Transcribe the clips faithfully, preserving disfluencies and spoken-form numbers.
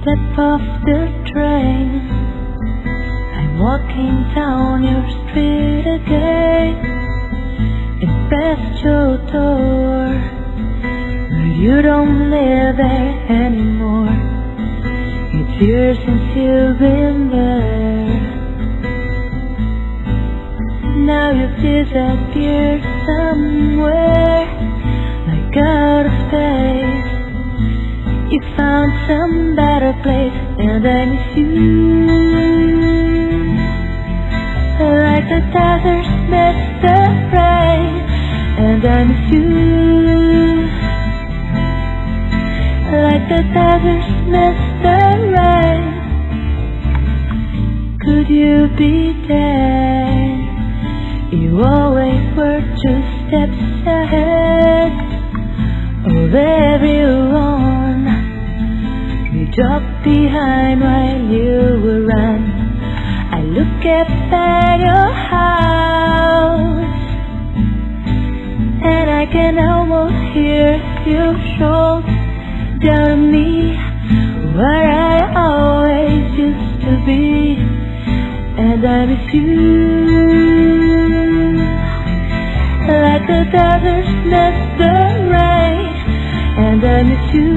step off the train, I'm walking down your street again, and past your door, but you don't live there anymore. It's years since you've been there. Now you've disappeared somewhere, like out of space. You found some better place, and I miss you, like the deserts miss the rain. And I miss you, like the deserts miss the rain. Could you be there? You always were two steps ahead of everyone. You dropped behind while you were run. I look at your house, and I can almost hear you shout down on me, where I always used to be. And I miss you, like the deserts miss the rain. And I miss you,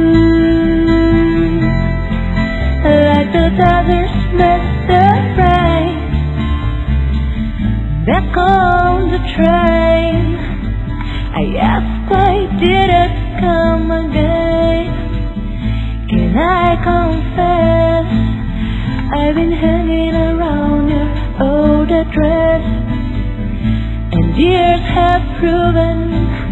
like the deserts miss the rain. Back on the train, I ask why did it come again. Can I confess, I've been hanging around your old address, and years have proven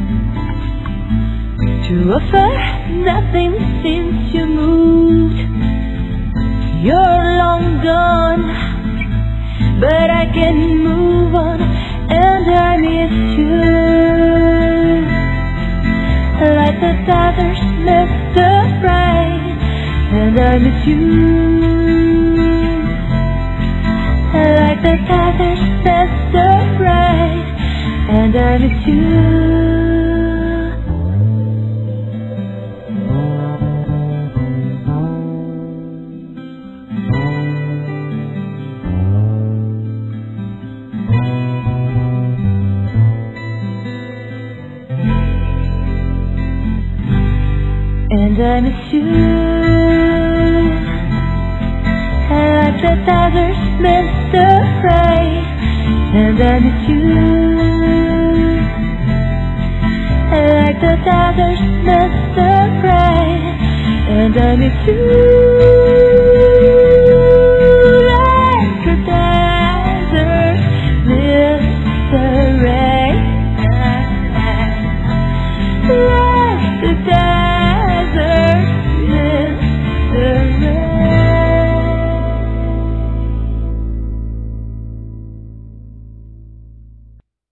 to offer nothing since you moved. You're long gone, but I can move on, and I miss you, like the deserts miss the rain. And I miss you, like the deserts miss the rain. And I miss you. And I miss you, like the deserts miss the rain. And I miss you, like the deserts miss the rain. And I miss you.